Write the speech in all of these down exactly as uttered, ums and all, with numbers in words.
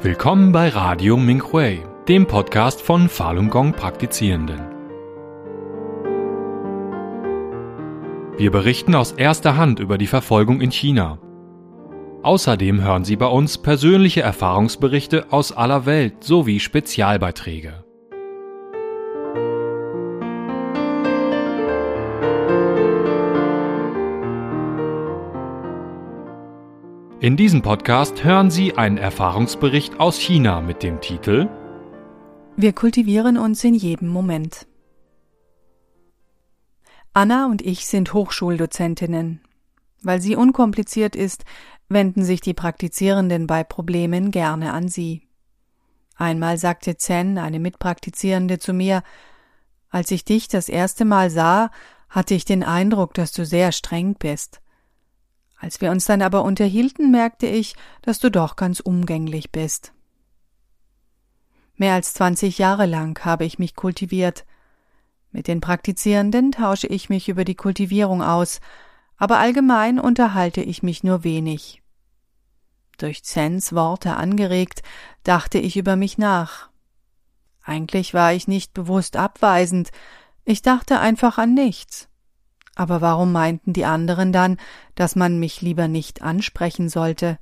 Willkommen bei Radio Minhui, dem Podcast von Falun Gong Praktizierenden. Wir berichten aus erster Hand über die Verfolgung in China. Außerdem hören Sie bei uns persönliche Erfahrungsberichte aus aller Welt sowie Spezialbeiträge. In diesem Podcast hören Sie einen Erfahrungsbericht aus China mit dem Titel Wir kultivieren uns in jedem Moment. Anna und ich sind Hochschuldozentinnen. Weil sie unkompliziert ist, wenden sich die Praktizierenden bei Problemen gerne an sie. Einmal sagte Zen, eine Mitpraktizierende, zu mir: Als ich dich das erste Mal sah, hatte ich den Eindruck, dass du sehr streng bist. Als wir uns dann aber unterhielten, merkte ich, dass du doch ganz umgänglich bist. Mehr als zwanzig Jahre lang habe ich mich kultiviert. Mit den Praktizierenden tausche ich mich über die Kultivierung aus, aber allgemein unterhalte ich mich nur wenig. Durch Zens Worte angeregt, dachte ich über mich nach. Eigentlich war ich nicht bewusst abweisend, ich dachte einfach an nichts. Aber warum meinten die anderen dann, dass man mich lieber nicht ansprechen sollte?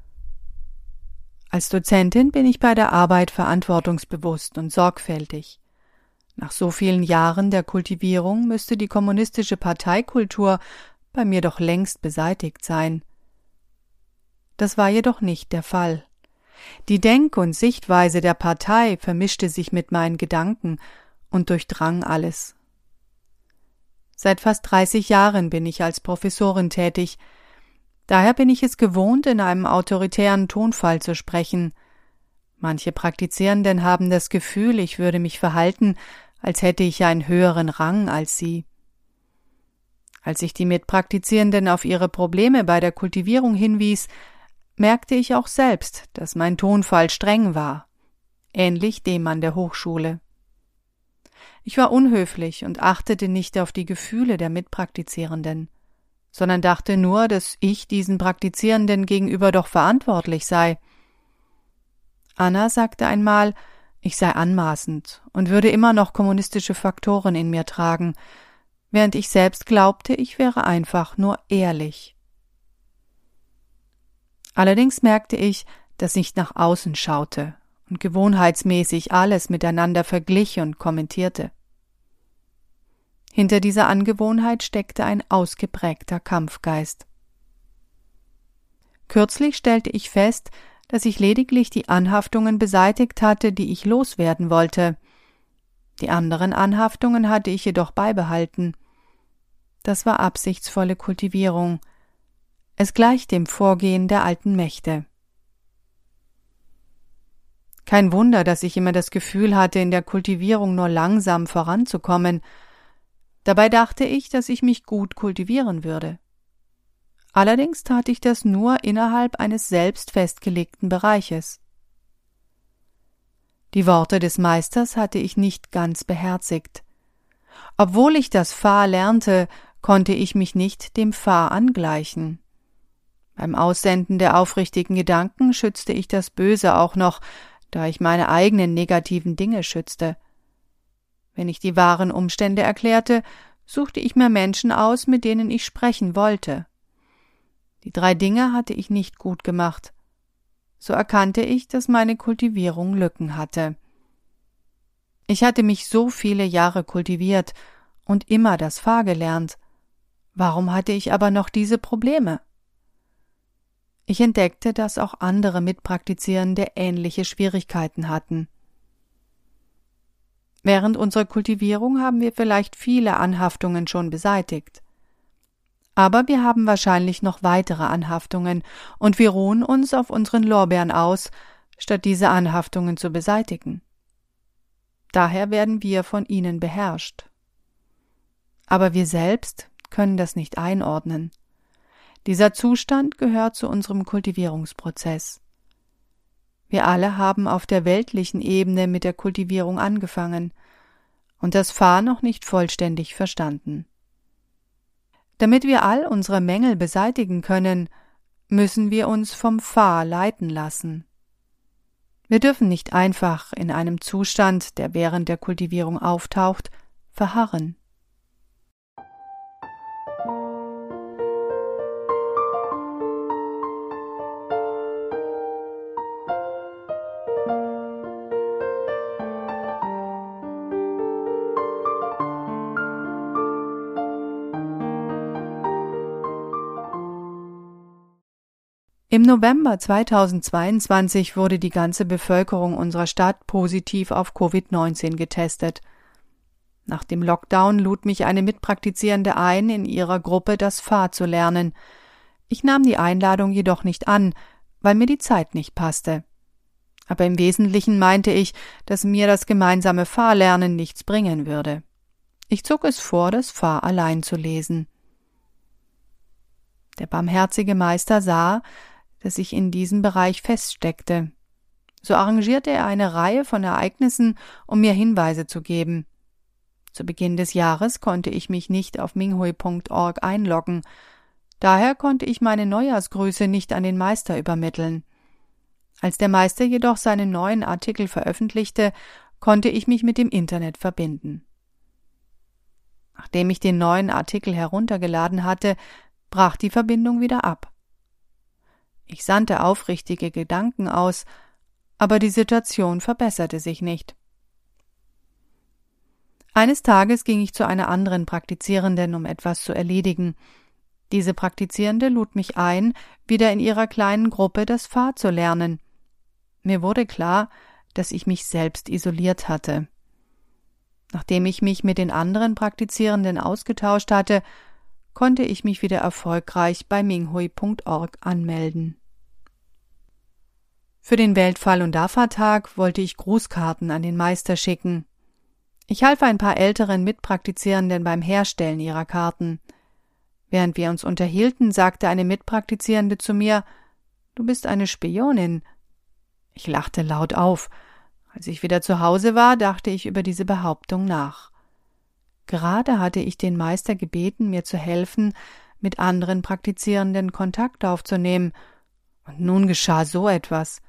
Als Dozentin bin ich bei der Arbeit verantwortungsbewusst und sorgfältig. Nach so vielen Jahren der Kultivierung müsste die kommunistische Parteikultur bei mir doch längst beseitigt sein. Das war jedoch nicht der Fall. Die Denk- und Sichtweise der Partei vermischte sich mit meinen Gedanken und durchdrang alles. Seit fast dreißig Jahren bin ich als Professorin tätig. Daher bin ich es gewohnt, in einem autoritären Tonfall zu sprechen. Manche Praktizierenden haben das Gefühl, ich würde mich verhalten, als hätte ich einen höheren Rang als sie. Als ich die Mitpraktizierenden auf ihre Probleme bei der Kultivierung hinwies, merkte ich auch selbst, dass mein Tonfall streng war, ähnlich dem an der Hochschule. Ich war unhöflich und achtete nicht auf die Gefühle der Mitpraktizierenden, sondern dachte nur, dass ich diesen Praktizierenden gegenüber doch verantwortlich sei. Anna sagte einmal, ich sei anmaßend und würde immer noch kommunistische Faktoren in mir tragen, während ich selbst glaubte, ich wäre einfach nur ehrlich. Allerdings merkte ich, dass ich nach außen schaute und gewohnheitsmäßig alles miteinander verglich und kommentierte. Hinter dieser Angewohnheit steckte ein ausgeprägter Kampfgeist. Kürzlich stellte ich fest, dass ich lediglich die Anhaftungen beseitigt hatte, die ich loswerden wollte. Die anderen Anhaftungen hatte ich jedoch beibehalten. Das war absichtsvolle Kultivierung. Es gleicht dem Vorgehen der alten Mächte. Kein Wunder, dass ich immer das Gefühl hatte, in der Kultivierung nur langsam voranzukommen. Dabei dachte ich, dass ich mich gut kultivieren würde. Allerdings tat ich das nur innerhalb eines selbst festgelegten Bereiches. Die Worte des Meisters hatte ich nicht ganz beherzigt. Obwohl ich das Fa lernte, konnte ich mich nicht dem Fa angleichen. Beim Aussenden der aufrichtigen Gedanken schützte ich das Böse auch noch, da ich meine eigenen negativen Dinge schützte. Wenn ich die wahren Umstände erklärte, suchte ich mir Menschen aus, mit denen ich sprechen wollte. Die drei Dinge hatte ich nicht gut gemacht. So erkannte ich, dass meine Kultivierung Lücken hatte. Ich hatte mich so viele Jahre kultiviert und immer das Fa gelernt. Warum hatte ich aber noch diese Probleme? Ich entdeckte, dass auch andere Mitpraktizierende ähnliche Schwierigkeiten hatten. Während unserer Kultivierung haben wir vielleicht viele Anhaftungen schon beseitigt. Aber wir haben wahrscheinlich noch weitere Anhaftungen und wir ruhen uns auf unseren Lorbeeren aus, statt diese Anhaftungen zu beseitigen. Daher werden wir von ihnen beherrscht. Aber wir selbst können das nicht einordnen. Dieser Zustand gehört zu unserem Kultivierungsprozess. Wir alle haben auf der weltlichen Ebene mit der Kultivierung angefangen und das Fa noch nicht vollständig verstanden. Damit wir all unsere Mängel beseitigen können, müssen wir uns vom Fa leiten lassen. Wir dürfen nicht einfach in einem Zustand, der während der Kultivierung auftaucht, verharren. Im November zweitausendzweiundzwanzig wurde die ganze Bevölkerung unserer Stadt positiv auf Covid neunzehn getestet. Nach dem Lockdown lud mich eine Mitpraktizierende ein, in ihrer Gruppe das Fa zu lernen. Ich nahm die Einladung jedoch nicht an, weil mir die Zeit nicht passte. Aber im Wesentlichen meinte ich, dass mir das gemeinsame Fa-Lernen nichts bringen würde. Ich zog es vor, das Fa allein zu lesen. Der barmherzige Meister sah, dass ich in diesem Bereich feststeckte. So arrangierte er eine Reihe von Ereignissen, um mir Hinweise zu geben. Zu Beginn des Jahres konnte ich mich nicht auf minghui punkt org einloggen. Daher konnte ich meine Neujahrsgrüße nicht an den Meister übermitteln. Als der Meister jedoch seinen neuen Artikel veröffentlichte, konnte ich mich mit dem Internet verbinden. Nachdem ich den neuen Artikel heruntergeladen hatte, brach die Verbindung wieder ab. Ich sandte aufrichtige Gedanken aus, aber die Situation verbesserte sich nicht. Eines Tages ging ich zu einer anderen Praktizierenden, um etwas zu erledigen. Diese Praktizierende lud mich ein, wieder in ihrer kleinen Gruppe das Fa zu lernen. Mir wurde klar, dass ich mich selbst isoliert hatte. Nachdem ich mich mit den anderen Praktizierenden ausgetauscht hatte, konnte ich mich wieder erfolgreich bei minghui punkt org anmelden. Für den Welt-Falun Dafa-Tag wollte ich Grußkarten an den Meister schicken. Ich half ein paar älteren Mitpraktizierenden beim Herstellen ihrer Karten. Während wir uns unterhielten, sagte eine Mitpraktizierende zu mir: »Du bist eine Spionin.« Ich lachte laut auf. Als ich wieder zu Hause war, dachte ich über diese Behauptung nach. Gerade hatte ich den Meister gebeten, mir zu helfen, mit anderen Praktizierenden Kontakt aufzunehmen, und nun geschah so etwas.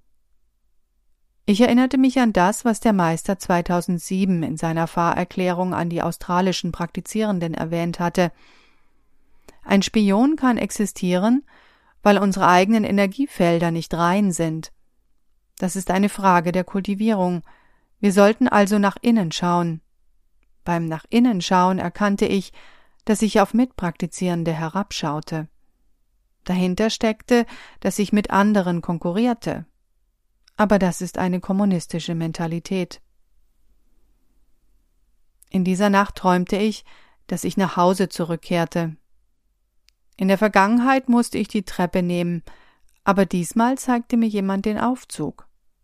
Ich erinnerte mich an das, was der Meister zweitausendsieben in seiner Fa-Erklärung an die australischen Praktizierenden erwähnt hatte. Ein Spion kann existieren, weil unsere eigenen Energiefelder nicht rein sind. Das ist eine Frage der Kultivierung. Wir sollten also nach innen schauen. Beim nach innen schauen erkannte ich, dass ich auf Mitpraktizierende herabschaute. Dahinter steckte, dass ich mit anderen konkurrierte. Aber das ist eine kommunistische Mentalität. In dieser Nacht träumte ich, dass ich nach Hause zurückkehrte. In der Vergangenheit musste ich die Treppe nehmen, aber diesmal zeigte mir jemand den Aufzug.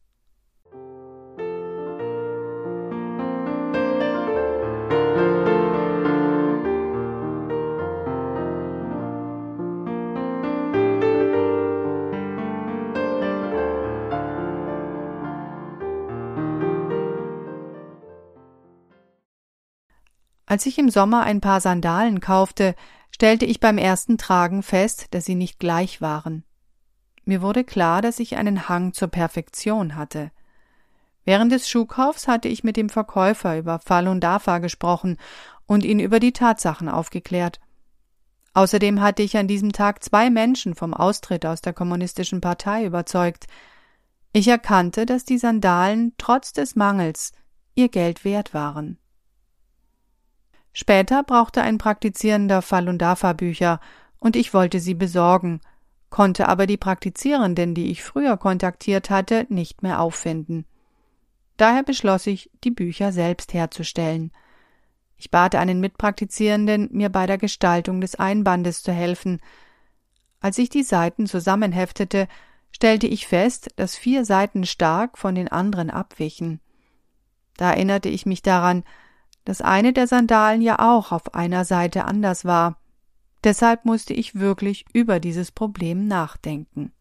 Als ich im Sommer ein paar Sandalen kaufte, stellte ich beim ersten Tragen fest, dass sie nicht gleich waren. Mir wurde klar, dass ich einen Hang zur Perfektion hatte. Während des Schuhkaufs hatte ich mit dem Verkäufer über Falun Dafa gesprochen und ihn über die Tatsachen aufgeklärt. Außerdem hatte ich an diesem Tag zwei Menschen vom Austritt aus der Kommunistischen Partei überzeugt. Ich erkannte, dass die Sandalen trotz des Mangels ihr Geld wert waren. Später brauchte ein Praktizierender Falun Dafa Bücher und ich wollte sie besorgen, konnte aber die Praktizierenden, die ich früher kontaktiert hatte, nicht mehr auffinden. Daher beschloss ich, die Bücher selbst herzustellen. Ich bat einen Mitpraktizierenden, mir bei der Gestaltung des Einbandes zu helfen. Als ich die Seiten zusammenheftete, stellte ich fest, dass vier Seiten stark von den anderen abwichen. Da erinnerte ich mich daran, dass eine der Sandalen ja auch auf einer Seite anders war. Deshalb musste ich wirklich über dieses Problem nachdenken.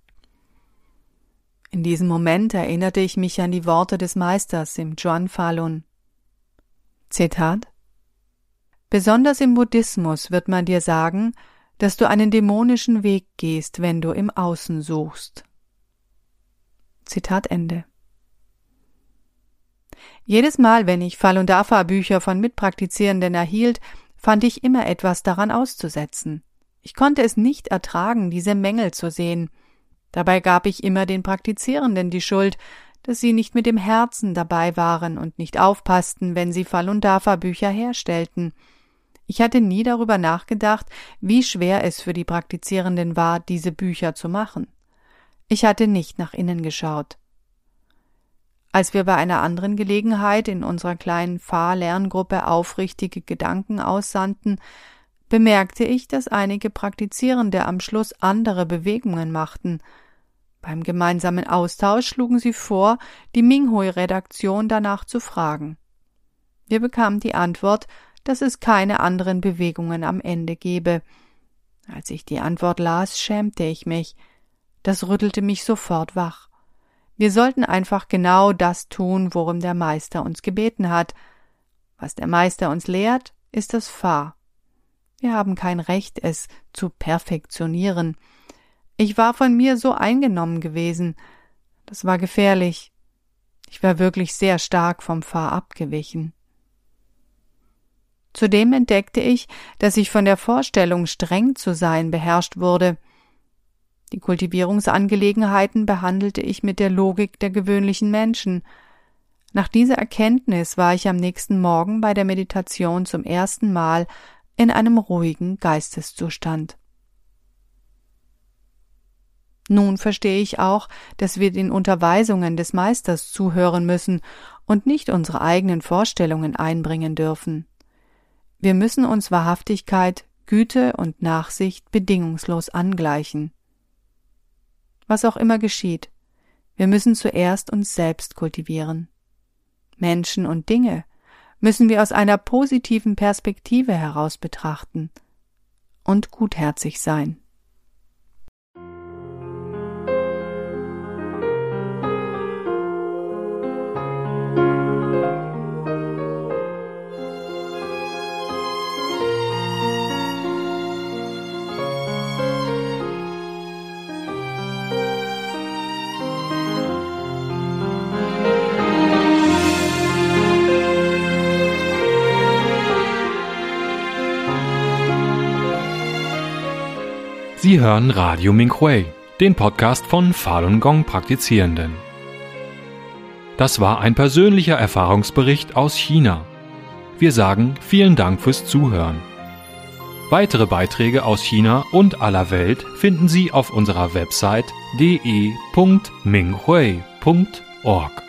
In diesem Moment erinnerte ich mich an die Worte des Meisters im Zhuan Falun. Zitat: Besonders im Buddhismus wird man dir sagen, dass du einen dämonischen Weg gehst, wenn du im Außen suchst. Zitat Ende. Jedes Mal, wenn ich Falun Dafa Bücher von Mitpraktizierenden erhielt, fand ich immer etwas daran auszusetzen. Ich konnte es nicht ertragen, diese Mängel zu sehen. Dabei gab ich immer den Praktizierenden die Schuld, dass sie nicht mit dem Herzen dabei waren und nicht aufpassten, wenn sie Falun Dafa Bücher herstellten. Ich hatte nie darüber nachgedacht, wie schwer es für die Praktizierenden war, diese Bücher zu machen. Ich hatte nicht nach innen geschaut. Als wir bei einer anderen Gelegenheit in unserer kleinen Pfarr-Lerngruppe aufrichtige Gedanken aussandten, bemerkte ich, dass einige Praktizierende am Schluss andere Bewegungen machten. Beim gemeinsamen Austausch schlugen sie vor, die Minghui-Redaktion danach zu fragen. Wir bekamen die Antwort, dass es keine anderen Bewegungen am Ende gebe. Als ich die Antwort las, schämte ich mich. Das rüttelte mich sofort wach. Wir sollten einfach genau das tun, worum der Meister uns gebeten hat. Was der Meister uns lehrt, ist das Fa. Wir haben kein Recht, es zu perfektionieren. Ich war von mir so eingenommen gewesen. Das war gefährlich. Ich war wirklich sehr stark vom Fa abgewichen. Zudem entdeckte ich, dass ich von der Vorstellung, streng zu sein, beherrscht wurde. Die Kultivierungsangelegenheiten behandelte ich mit der Logik der gewöhnlichen Menschen. Nach dieser Erkenntnis war ich am nächsten Morgen bei der Meditation zum ersten Mal in einem ruhigen Geisteszustand. Nun verstehe ich auch, dass wir den Unterweisungen des Meisters zuhören müssen und nicht unsere eigenen Vorstellungen einbringen dürfen. Wir müssen uns Wahrhaftigkeit, Güte und Nachsicht bedingungslos angleichen. Was auch immer geschieht, wir müssen zuerst uns selbst kultivieren. Menschen und Dinge müssen wir aus einer positiven Perspektive heraus betrachten und gutherzig sein. Sie hören Radio Minghui, den Podcast von Falun Gong Praktizierenden. Das war ein persönlicher Erfahrungsbericht aus China. Wir sagen vielen Dank fürs Zuhören. Weitere Beiträge aus China und aller Welt finden Sie auf unserer Website d e punkt minghui punkt org.